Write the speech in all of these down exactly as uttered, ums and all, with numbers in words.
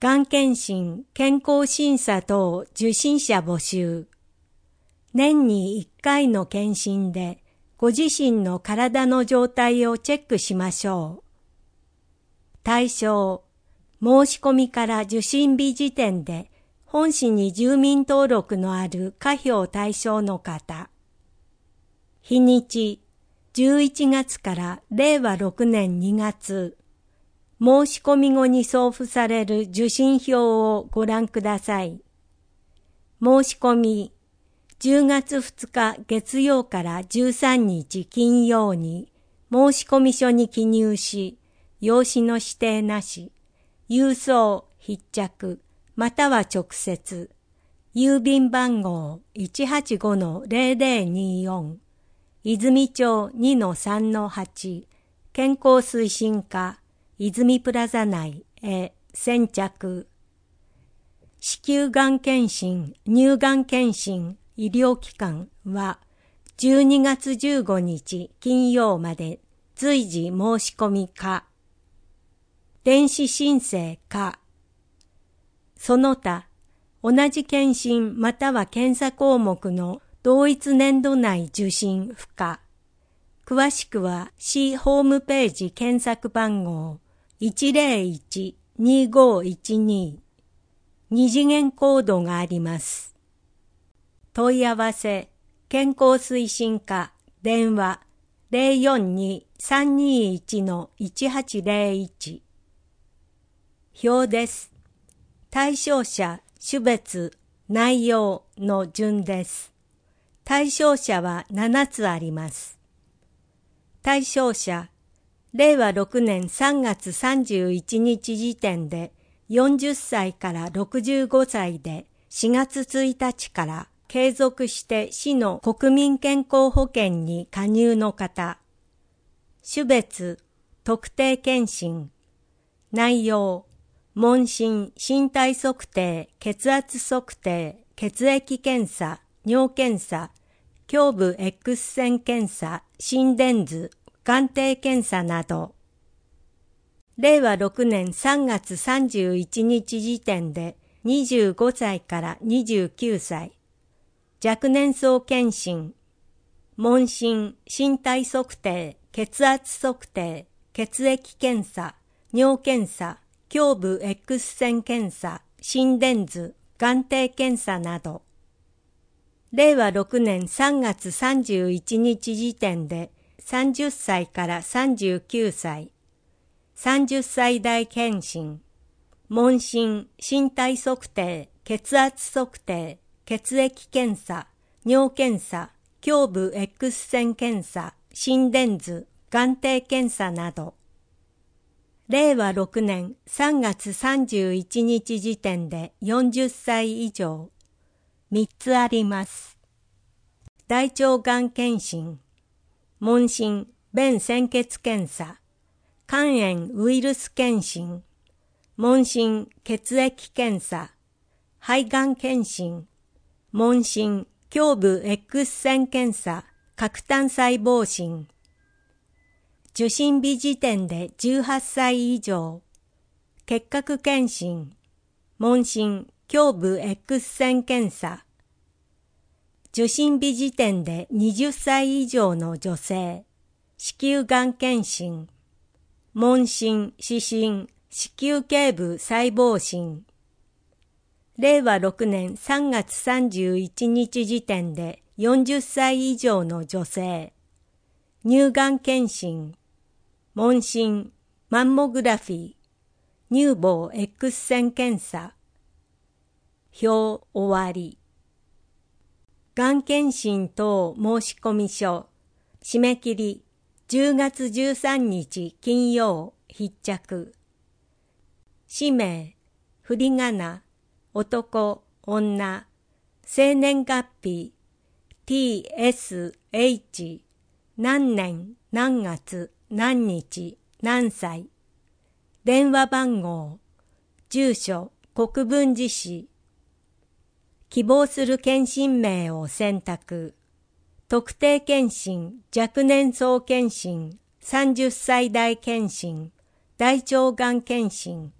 がん検診、健康審査等受診者募集。年にいっかいの検診で、ご自身の体の状態をチェックしましょう。対象、申し込みから受診日時点で、本市に住民登録のある家標対象の方。日にち、じゅういちがつかられいわろくねんにがつ。申し込み後に送付される受診票をご覧ください。申し込み、じゅうがつふつか月曜からじゅうさんにち金曜に申込書に記入し、用紙の指定なし、郵送、筆着、または直接、郵便番号 いちはちごのぜろぜろによん、泉町 にのさんのはち、健康推進課、泉プラザ内へ先着。子宮がん検診、乳がん検診、医療機関はじゅうにがつじゅうごにち金曜まで随時申し込み可。電子申請可。その他、同じ検診または検査項目の同一年度内受診不可。詳しくは市ホームページ検索番号 いちぜろいちにごいちに。二次元コードがあります。問い合わせ、健康推進課、電話 ぜろよんに さんにいち いちはちぜろいち。表です。対象者、種別、内容の順です。対象者はななつあります。対象者、れいわろくねんさんがつさんじゅういちにち時点でよんじゅっさいからろくじゅうごさいでしがつついたちから継続して市の国民健康保険に加入の方。種別、特定健診。内容、問診、身体測定、血圧測定、血液検査、尿検査、胸部 X 線検査、心電図、眼底検査など。れいわろくねんさんがつさんじゅういちにち時点でにじゅうごさいからにじゅうきゅうさい。若年層検診。問診、身体測定、血圧測定、血液検査、尿検査、胸部 X 線検査、心電図、眼底検査など。れいわろくねんさんがつさんじゅういちにち時点でさんじゅっさいからさんじゅうきゅうさい。さんじゅっさい代検診。問診、身体測定、血圧測定、血液検査、尿検査、胸部 X 線検査、心電図、眼底検査など。れいわろくねんさんがつさんじゅういちにち時点でよんじゅっさい以上。みっつあります。大腸がん検診。問診、便潜血検査。肝炎ウイルス検診。問診、血液検査。肺がん検診。問診、胸部 X 線検査、核単細胞診。受診日時点でじゅうはっさい以上。結核検診。問診、胸部 X 線検査。受診日時点ではたち以上の女性。子宮がん検診。問診、視診、子宮頸部細胞診。れいわろくねんさんがつさんじゅういちにち時点でよんじゅっさい以上の女性。乳がん検診。問診、マンモグラフィー。乳房 X 線検査。表終わり。がん検診等申込書。締め切りじゅうがつじゅうさんにち金曜必着。氏名、振り仮名、男、女、生年月日、ティーエスエイチ、何年、何月、何日、何歳。電話番号、住所、国分寺市。希望する検診名を選択。特定検診、若年層検診、さんじゅっさい代検診、大腸がん検診、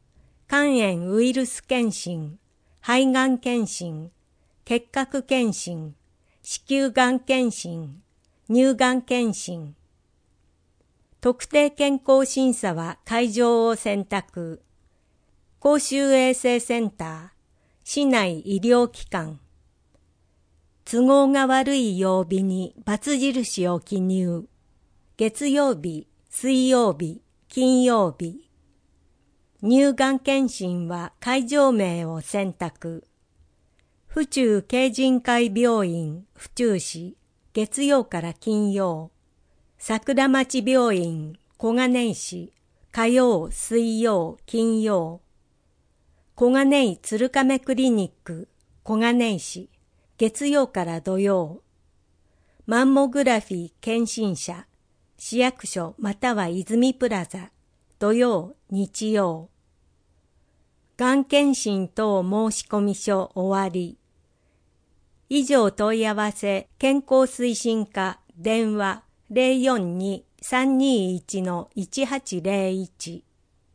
肝炎ウイルス検診、肺がん検診、結核検診、子宮がん検診、乳がん検診。特定健康審査は会場を選択。公衆衛生センター、市内医療機関。都合が悪い曜日に×印を記入。月曜日、水曜日、金曜日。乳がん検診は会場名を選択。府中京仁会病院府中市、月曜から金曜。桜町病院小金井市、火曜、水曜、金曜。小金井鶴亀クリニック小金井市、月曜から土曜。マンモグラフィー検診者、市役所または泉プラザ、土曜、日曜。がん検診等申込書終わり。以上問い合わせ健康推進課電話 ゼロよんに さんにいち いちはちゼロいち。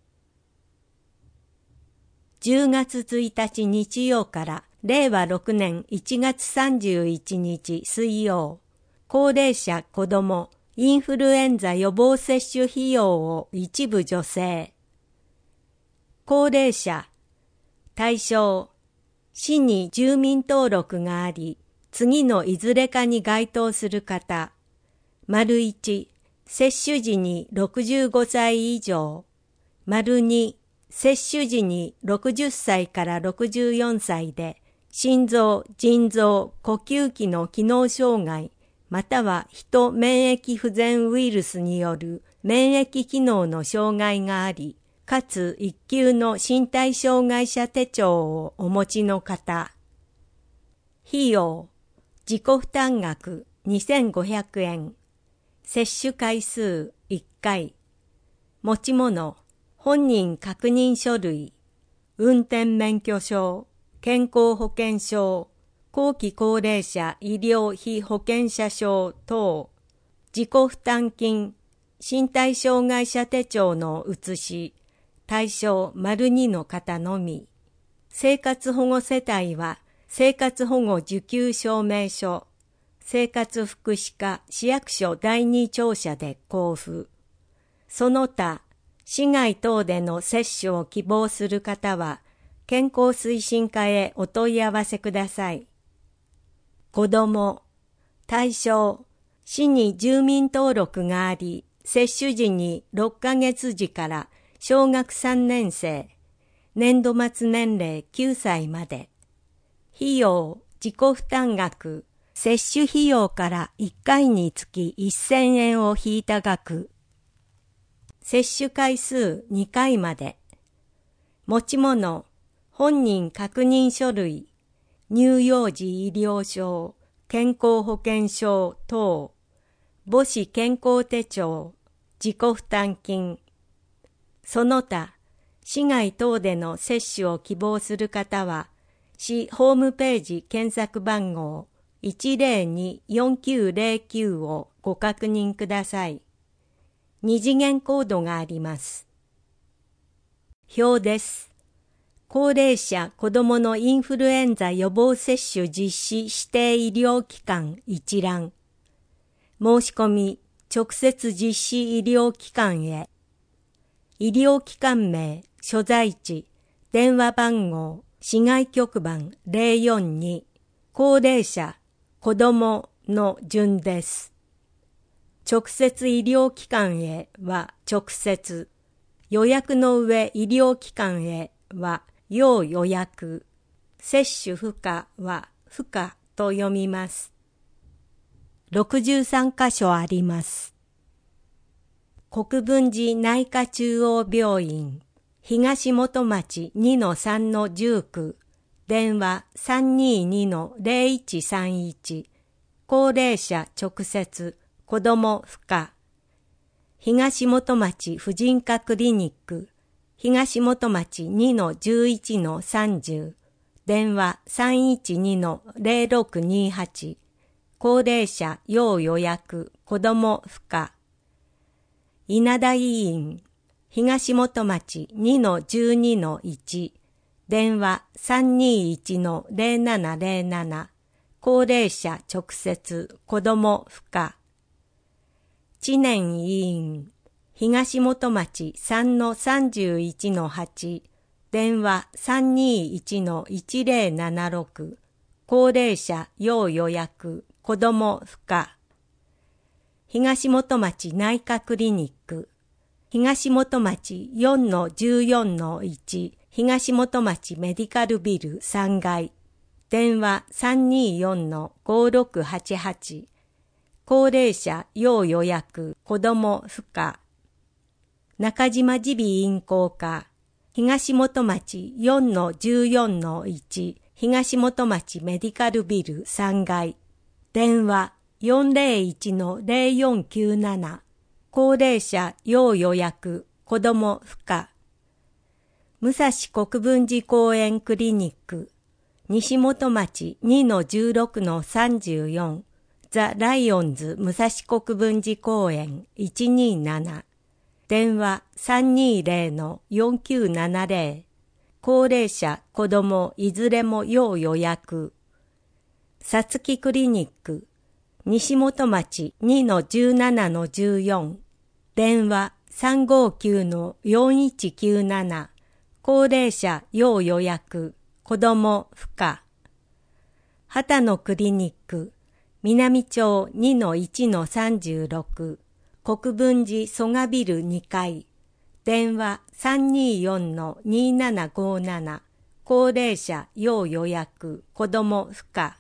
じゅうがつついたち日曜かられいわろくねんいちがつさんじゅういちにち水曜、高齢者子どもインフルエンザ予防接種費用を一部助成。高齢者、対象、市に住民登録があり、次のいずれかに該当する方。丸いち、接種時にろくじゅうごさい以上。丸に、接種時にろくじゅっさいからろくじゅうよんさいで、心臓、腎臓、呼吸器の機能障害、または人免疫不全ウイルスによる免疫機能の障害があり、かつ一級の身体障害者手帳をお持ちの方。費用、自己負担額にせんごひゃくえん。接種回数いっかい。持ち物、本人確認書類、運転免許証、健康保険証、後期高齢者医療費保険者証等、自己負担金、身体障害者手帳の写し、対象丸にの方のみ。生活保護世帯は生活保護受給証明書、生活福祉課市役所第二庁舎で交付。その他、市外等での接種を希望する方は、健康推進課へお問い合わせください。子ども、対象、市に住民登録があり、接種時にろっかげつ時から小学さんねんせい、年度末年齢きゅうさいまで。費用、自己負担額、接種費用からいっかいにつきせんえんを引いた額。接種回数にかいまで。持ち物、本人確認書類、乳幼児医療証、健康保険証等、母子健康手帳、自己負担金。その他、市外等での接種を希望する方は、市ホームページ検索番号 いちゼロに よんきゅうゼロきゅう をご確認ください。二次元コードがあります。表です。高齢者子どものインフルエンザ予防接種実施指定医療機関一覧。申し込み、直接実施医療機関へ。医療機関名、所在地、電話番号、市外局番ゼロよんに、高齢者、子どもの順です。直接医療機関へは直接、予約の上医療機関へは要予約、接種不可は不可と読みます。ろくじゅうさんかしょあります。国分寺内科中央病院、東本町 にのさんのじゅうきゅう、電話 さんににのゼロいちさんいち、高齢者直接、子ども不可。東本町婦人科クリニック、東本町 にのじゅういちのさんじゅう、電話 さんいちにのゼロろくにはち、高齢者要予約、子ども不可。稲田医院、 東本町 にのじゅうにのいち、電話 さんにいちのゼロななゼロなな、高齢者直接子ども不可。知念委員、東本町 さんのさんじゅういちのはち、電話 さんにいちのいちゼロななろく、高齢者要予約子ども不可。東本町内科クリニック、東本町 よんのじゅうよんのいち、東本町メディカルビルさんがい、電話 さんによんのごろくはちはち、高齢者要予約子ども不可。中島耳鼻咽喉科、東本町 よんのじゅうよんのいち、東本町メディカルビルさんがい、電話 よんゼロいちのゼロよんきゅうなな、高齢者要予約子ども不可。武蔵国分寺公園クリニック、西本町 にのじゅうろくのさんじゅうよん、ザ・ライオンズ武蔵国分寺公園いちになな、電話 さんにゼロのよんきゅうななゼロ、高齢者子どもいずれも要予約。さつきクリニック、西本町 にのじゅうななのじゅうよん、電話 さんごきゅうのよんいちきゅうなな、高齢者要予約子ども不可。畑野クリニック、南町 にのいちのさんじゅうろく、国分寺蘇我ビルにかい、電話 さんによんのにななごなな、高齢者要予約子ども不可。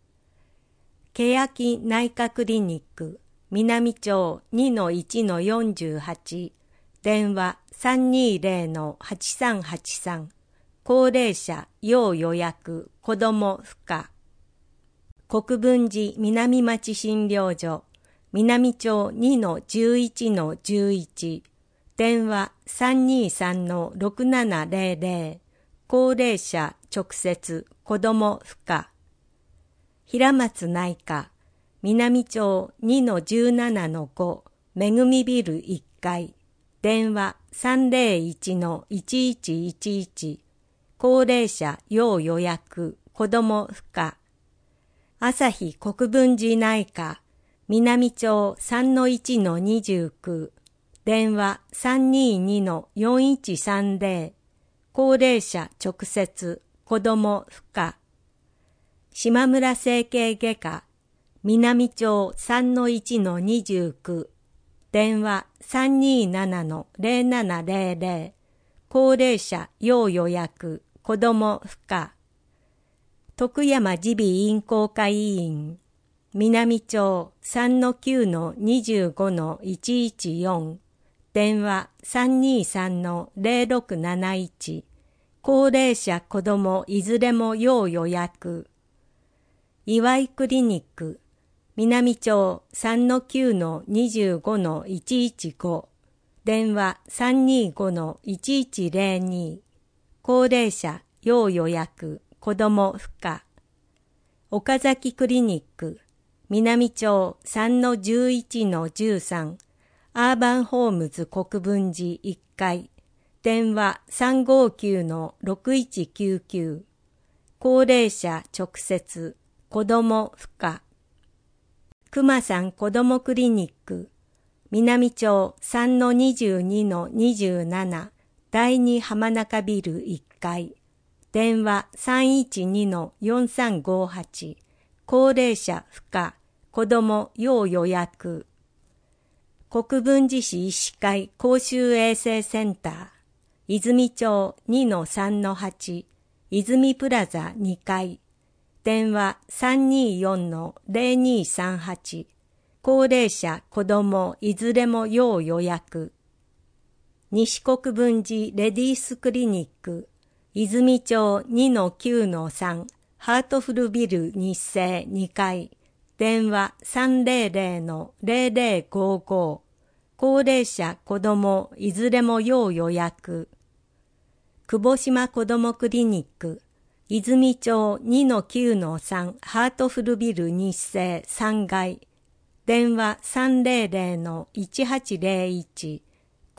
欅内科クリニック、南町 にのいちのよんじゅうはち、電話 さんにゼロのはちさんはちさん、高齢者要予約子ども不可。国分寺南町診療所、南町 にのじゅういちのじゅういち、電話 さんにさんのろくななゼロゼロ、高齢者直接子ども不可。平松内科、南町 にのじゅうななのご、めぐみビルいっかい、電話 さんゼロいちのいちいちいちいち、高齢者要予約子ども不可。朝日国分寺内科、南町 さんのいちのにじゅうきゅう、電話 さんににのよんいちさんゼロ、高齢者直接子ども不可。島村整形外科、南町 さんのいちのにじゅうきゅう、電話 さんにななのゼロななゼロゼロ、高齢者要予約子ども不可。徳山耳鼻咽喉科医院、南町 さんのきゅうのにじゅうごのいちいちよん、電話 さんにさんのゼロろくなないち、高齢者子どもいずれも要予約。岩井クリニック、南町 さんのきゅうのにじゅうごのいちいちご、電話 さんにごのいちいちゼロに、高齢者要予約子ども不可。岡崎クリニック、南町 さんのじゅういちのじゅうさん、アーバンホームズ国分寺いっかい、電話 さんごきゅうのろくいちきゅうきゅう、高齢者直接子ども不可。熊さん子どもクリニック、南町 さんのにじゅうにのにじゅうなな、だいに浜中ビルいっかい、電話 さんいちにのよんさんごはち、高齢者不可、子ども要予約。国分寺市医師会公衆衛生センター、泉町 にのさんのはち、泉プラザにかい、電話 さんによんのゼロにさんはち、高齢者子どもいずれも要予約。西国分寺レディースクリニック、泉町 にのきゅうのさん、ハートフルビル日生にかい、電話 さんゼロゼロのゼロゼロごご、高齢者子どもいずれも要予約。久保島子どもクリニック、泉町 にのきゅうのさん、ハートフルビル日生さんがい、電話 さんゼロゼロのいちはちゼロいち、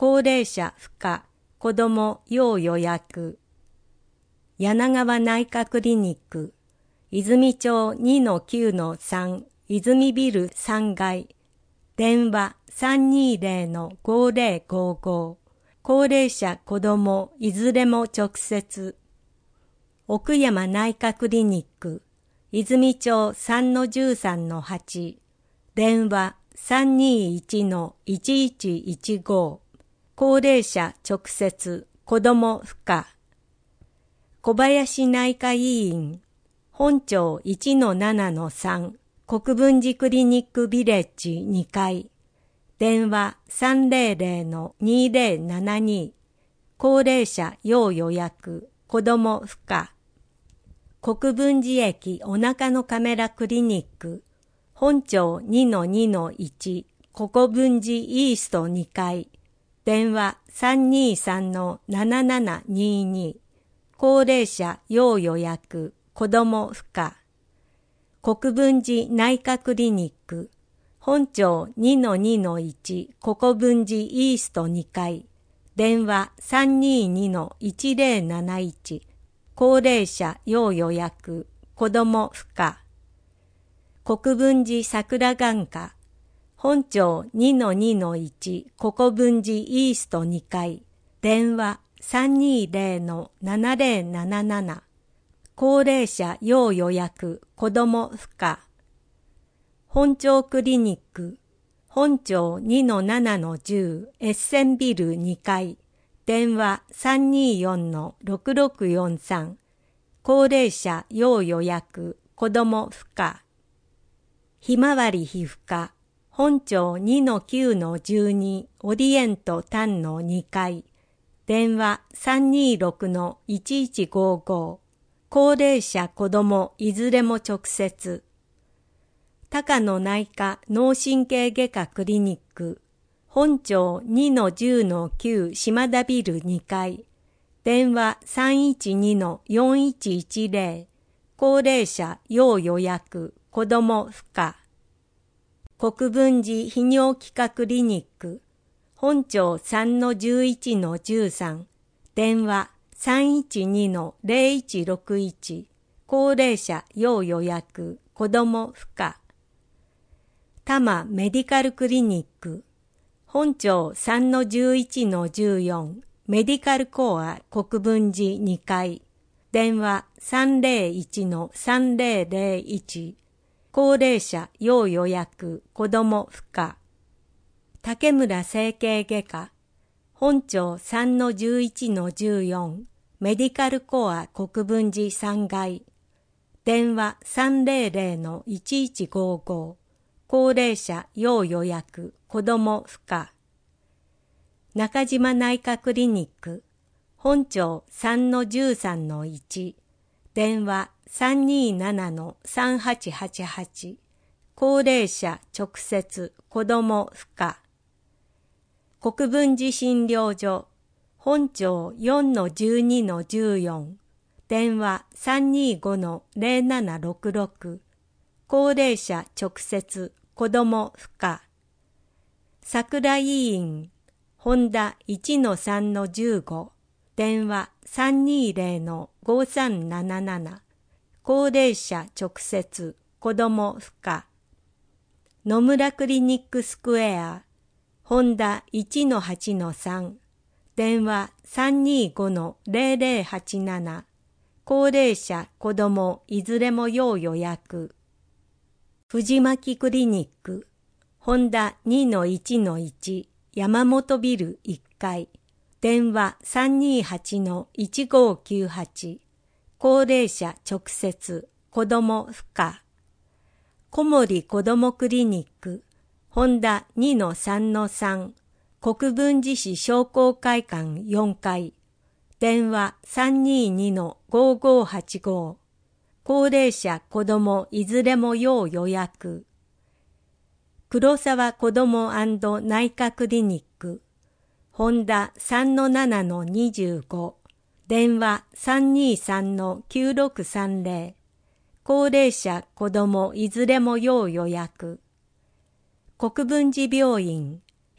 高齢者不可、子ども要予約。柳川内科クリニック、泉町 にのきゅうのさん、泉ビルさん階。電話 さんにーぜろのごぜろごご。高齢者子どもいずれも直接。奥山内科クリニック、泉町 さんのじゅうさんのはち。電話 さんにーいちのいちいちいちご。高齢者直接、子ども不可。小林内科医院、本町 いちのななのさん、国分寺クリニックビレッジに階。電話 さんぜろぜろのにぜろななに。高齢者要予約、子ども不可。国分寺駅お腹のカメラクリニック、本町 にのにのいち、国分寺イーストに階。電話 さんにーさんのななななにに。高齢者要予約、子ども不可。国分寺内科クリニック、本町 にのにのいち、国分寺イーストに階。電話 さんにーにのいちぜろなないち。高齢者要予約、子ども不可。国分寺桜眼科、本町 にのにのいち、国分寺イーストに階。電話 さんにーぜろのななぜろなななな。高齢者要予約、子ども不可。本町クリニック、本町 にのななのじゅう、エッセンビルに階。電話 さんにーよんのろくろくよんさん。高齢者要予約、子ども不可。ひまわり皮膚科、本町 にのきゅうのじゅうに、オリエント丹のに階。電話 さんにーろくのいちいちごご。高齢者子どもいずれも直接。高野内科脳神経外科クリニック、本町 にのじゅうのきゅう島田ビルに階。電話 さんいちにのよんいちいちぜろ。高齢者要予約、子ども不可。国分寺泌尿器科クリニック、本町 さんのじゅういちのじゅうさん。電話 さんいちにのぜろいちろくいち。高齢者要予約、子ども不可。多摩メディカルクリニック、本町 さんのじゅういちのじゅうよん。メディカルコア国分寺に階。電話 さんぜろいちのさんぜろぜろいち。高齢者要予約、子ども不可。竹村整形外科、本町 さんのじゅういちのじゅうよん。メディカルコア国分寺さん階。電話 さんぜろぜろのいちいちごご。高齢者要予約、子ども不可。中島内科クリニック、本町 さんのじゅうさんのいち。電話 さんにーななのさんはちはちはち。高齢者直接、子ども不可。国分寺診療所、本町 よんのじゅうにのじゅうよん。電話 さんにーごのぜろななろくろく。高齢者直接、子ども不可。桜医院、本田 いちのさんのじゅうご。電話 さんにーぜろのごさんなななな。高齢者直接、子ども不可。野村クリニックスクエア、本田 いちのはちのさん。電話 さんにーごのぜろぜろはちなな。高齢者、子どもいずれも要予約。藤巻クリニック、本田 にのいちのいち。山本ビルいっ階。電話 さんにーはちのいちごきゅうはち。高齢者直接、子ども不可。小森子どもクリニック、本田 にのさんのさん。国分寺市商工会館よん階。電話 さんにーにのごごはちご。高齢者子どもいずれも要予約。黒沢子ども内科クリニック、本田 さんのななのにじゅうご。電話 さんにーさんのきゅうろくさんぜろ。高齢者子どもいずれも要予約。国分寺病院、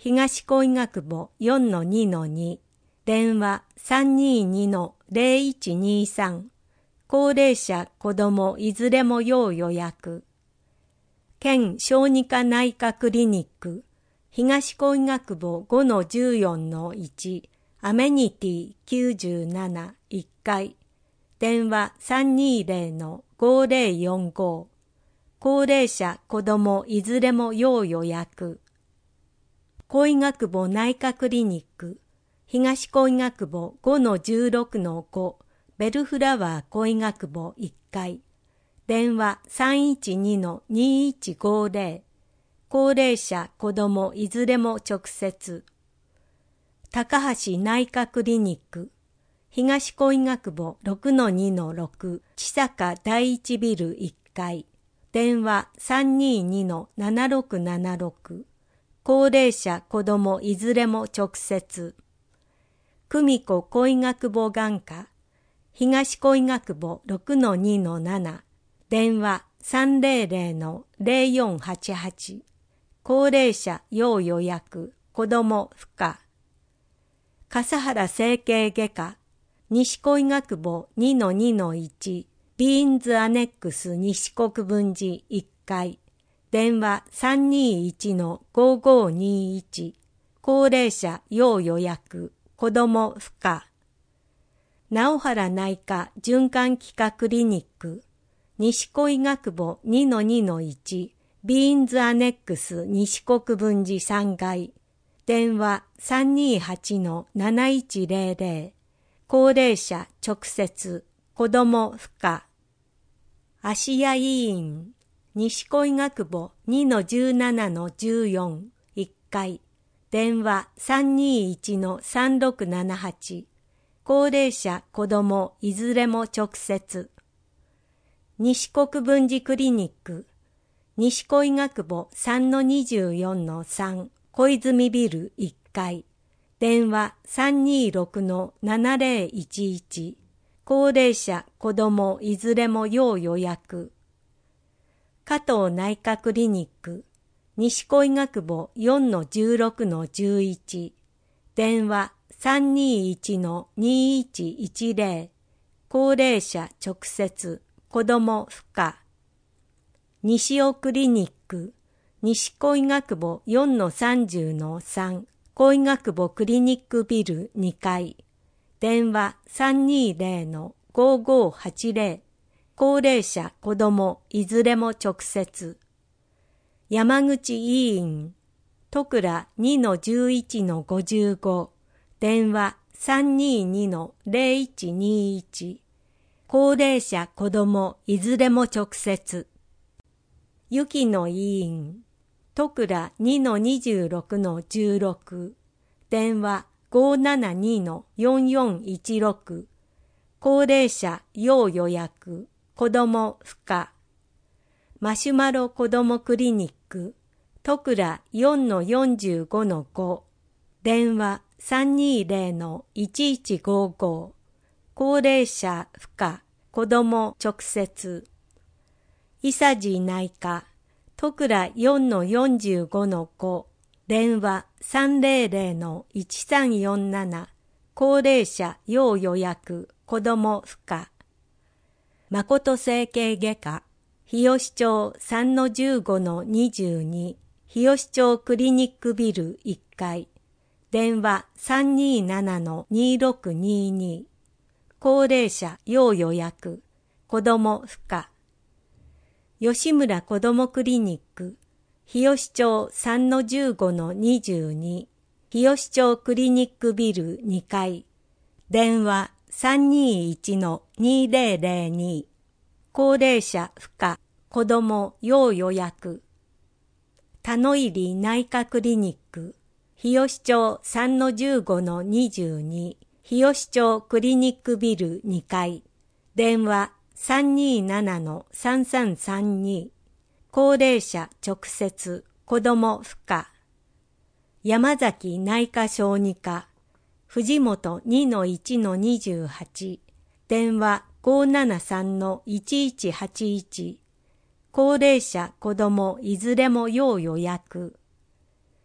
東小医学部 よんのにのに、電話 さんにーにのゼロいちにさん、高齢者、子どもいずれも要予約。県小児科内科クリニック、東小医学部 ごのじゅうよんのいち、アメニティきゅうじゅうなないっかい、電話 さんにーぜろのごぜろよんご、高齢者、子どもいずれも要予約。小医学部内科クリニック、東小医学部 ごのじゅうろくのご、ベルフラワー小医学部いっかい、電話 さんいちにのにいちごぜろ、高齢者、子どもいずれも直接。高橋内科クリニック、東小医学部 ろくのにのろく、千坂第一ビルいっかい、電話 さんにーにのななろくななろく、高齢者、子どもいずれも直接。久美子小医学部眼科、東小医学部 ろくのにのなな、電話 さんぜろぜろのゼロよんはちはち、高齢者要予約、子ども不可。笠原整形外科、西小医学部 にのにのいち、ビーンズアネックス西国分寺いっかい、電話 さんにーいちのごごにいち、高齢者要予約、子ども不可。直原内科循環器科クリニック、西小医学部 にのにのいち、ビーンズアネックス西国分寺さんがい、電話 さんにーはちのなないちぜろぜろ、高齢者直接、子ども不可。芦屋医院、西小医学部 にのじゅうななのじゅうよん、いっかい、電話 さんにーいちのさんろくななはち、高齢者、子どもいずれも直接。西国分寺クリニック、西小医学部 さんのにじゅうよんのさん、小泉ビルいっかい、電話 さんにーろくのななぜろいちいち、高齢者、子どもいずれも要予約。加藤内科クリニック、西小医学部 よんのじゅうろくのじゅういち、電話 さんにーいちのにいちいちぜろ、高齢者直接、子ども不可。西尾クリニック、西小医学部 よんのさんじゅうのさん、小医学部クリニックビルにかい、電話 さんにーぜろのごごはちぜろ、高齢者、子どもいずれも直接。山口医院、戸倉 にのじゅういちのごじゅうご、電話 さんにーにのゼロいちにいち、高齢者、子どもいずれも直接。雪野医院、戸倉 にのにじゅうろくのじゅうろく、電話 ごななにのよんよんいちろく、高齢者要予約、子ども不可。マシュマロ子どもクリニック、戸倉 よんのよんじゅうごのご、電話 さんにーぜろのいちいちごご、高齢者不可、子ども直接。伊佐治内科、戸倉 よんのよんじゅうごのご、電話 さんぜろぜろのいちさんよんなな、高齢者要予約、子ども不可。誠整形外科、日吉町 さんのじゅうごのにじゅうに、日吉町クリニックビルいっかい、電話 さんにーななのにろくにに、高齢者要予約、子ども不可。吉村子どもクリニック、日吉町 さんのじゅうごのにじゅうに、日吉町クリニックビルにかい、電話 さんにーいちのにぜろぜろに、高齢者不可、子ども要予約。田野入内科クリニック、日吉町 さんのじゅうごのにじゅうに、日吉町クリニックビルにかい、電話 さんにーななのさんさんさんに、高齢者直接、子ども不可。山崎内科小児科、藤本 にのいちのにじゅうはち、電話 ごななさんのいちいちはちいち、高齢者子どもいずれも要予約。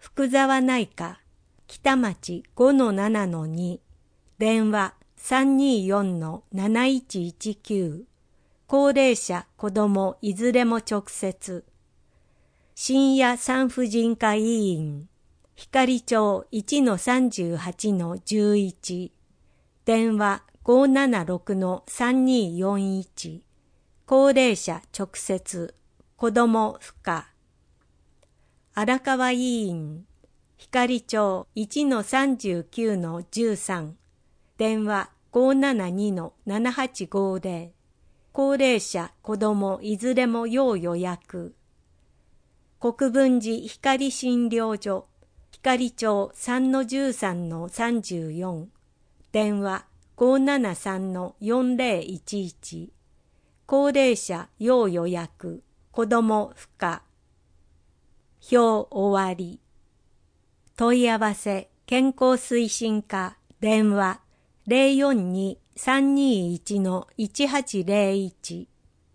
福沢内科、北町 ごのななのに、電話 さんによんのなないちいちきゅう、高齢者、子供いずれも直接。深夜産婦人科医院、光町 いちのさんじゅうはちのじゅういち、電話 ごななろくのさんによんいち、高齢者直接、子供不可。荒川医院、光町 いちのさんじゅうきゅうのじゅうさん、電話 ごななにのななはちごぜろ、高齢者、子供いずれも要予約。国分寺光診療所、光町 さんのじゅうさんのさんじゅうよん、電話 ごななさんのよんぜろいちいち、高齢者要予約、子供不可。表終わり。問い合わせ健康推進課電話 ゼロよんに さんにいちのいちはちゼロいち。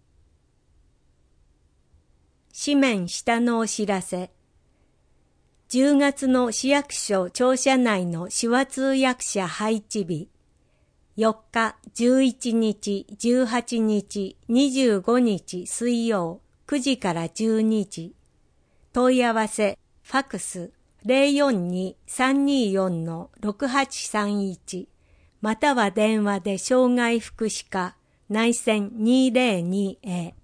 紙面下のお知らせ。じゅうがつの市役所庁舎内の手話通訳者配置日。よっか、じゅういちにち、じゅうはちにち、にじゅうごにち水曜くじからじゅうにじ。問い合わせ、ファクス ゼロよんに さんによんのろくはちさんいち、または電話で障害福祉課内線にーぜろにへ。